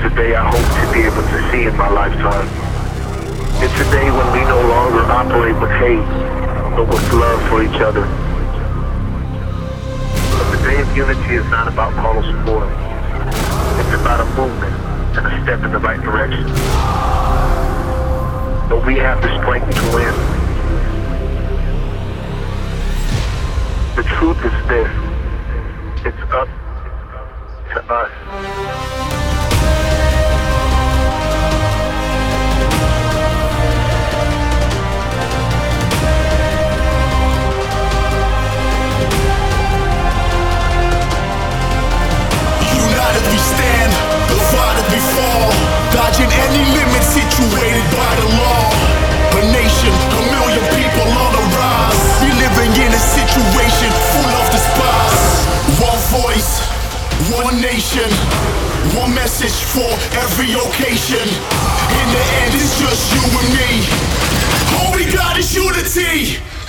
a day I hope to be able to see in my lifetime. It's a day when we no longer operate with hate, but with love for each other. But the day of unity is not about moral support. It's about a movement and a step in the right direction. But we have the strength to win. The truth is this. It's up to us. United we stand, divided we fall, dodging any limit situated by the law. A nation, a million people on the rise. We living in a situation full of despise. One voice, one nation, one message for every occasion. In the end, it's just you and me. All we got is unity.